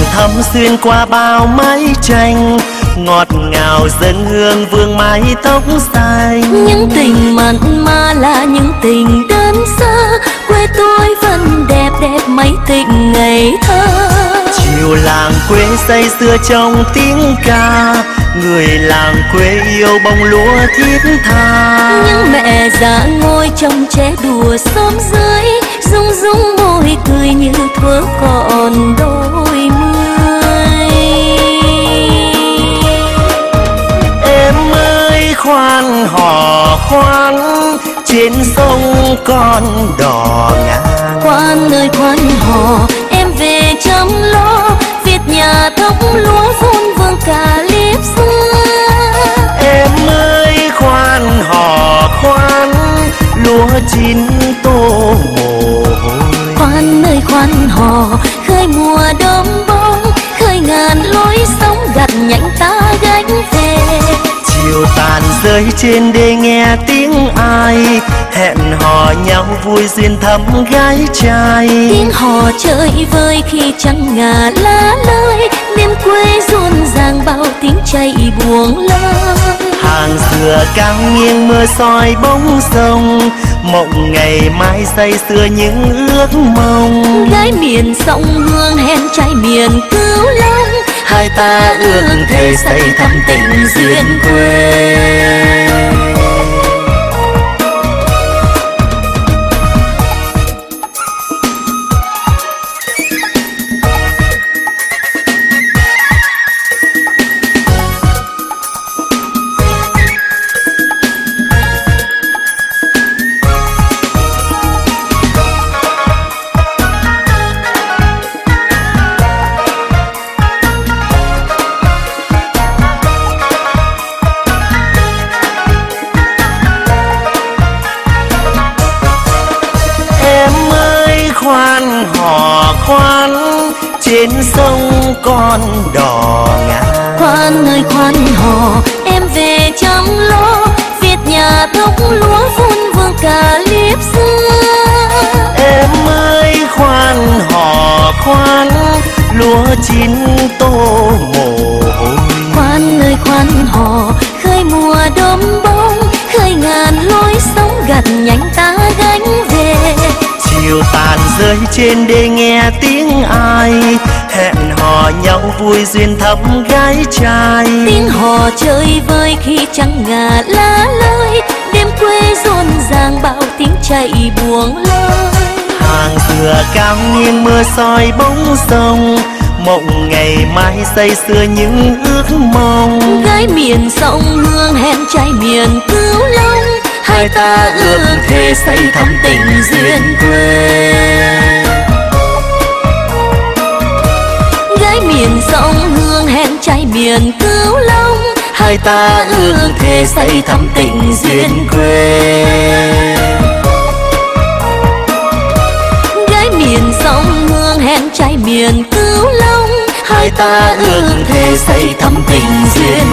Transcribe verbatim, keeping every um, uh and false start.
thắm xuyên qua bao mái tranh, ngọt ngào dâng hương vương mái tóc xanh. Những tình mặn mà là những tình đơn sơ, quê tôi vẫn đẹp đẹp mấy tình ngày thơ. Chiều làng quê say sưa trong tiếng ca, người làng quê yêu bông lúa thiết tha. Những mẹ già ngồi trong trẻ đùa xóm dưới, rung rung môi cười như thuở còn đôi mươi. Em ơi khoan hò khoan, trên sông con đò ngang. Khoan ơi khoan hò, em về chăm lo, Việt nhà thóc lúa vun vương cả liếp xưa. Em ơi khoan hò khoan, lúa chín tô mồ hôi. Khoan ơi khoan hò, khơi mùa đom bóng, khơi ngàn lối sóng gặt nhánh ta gánh về. Chiều tàn rơi trên đê nghe tiếng ai, hẹn hò nhau vui duyên thắm gái trai. Tiếng hò chơi vơi khi trăng ngà lá lơi, đêm quê rộn ràng bao tiếng chạy buông lơi. Hàng dừa cao nghiêng mưa soi bóng sông, mộng ngày mai say sưa những ước mong. Gái miền sông Hương hẹn trai miền Cửu Long, hai ta ước thề xây thắm tình duyên quê. Khoan hò khoan, trên sông con đò ngang. Khoan ơi khoan hò, em về chăm lo, Việt nhà thóc lúa vun vương cả liếp xưa. Em ơi khoan hò khoan, lúa chín tô mồ hôi. Khoan ơi khoan hò, khơi mùa đom bóng, khơi ngàn lối sóng gặt nhánh ta gánh về. Chiều tàn rơi trên đê nghe tiếng ai, hẹn hò nhau vui duyên thắm gái trai. Tiếng hò chơi vơi khi trăng ngà lá lơi, đêm quê rộn ràng bao tiếng chạy buông lơi. Hàng dừa cao nghiêng mưa soi bóng sông, mộng ngày mai say sưa những ước mong. Gái miền sông Hương hẹn trai miền Cửu Long, hai ta ước thề xây thắm tình duyên quê. Gái miền sông Hương hẹn trai miền Cửu Long, hai ta ước thề xây thắm tình duyên quê. Gái miền sông Hương hẹn trai miền Cửu Long, hai ta ước thề xây thắm tình duyên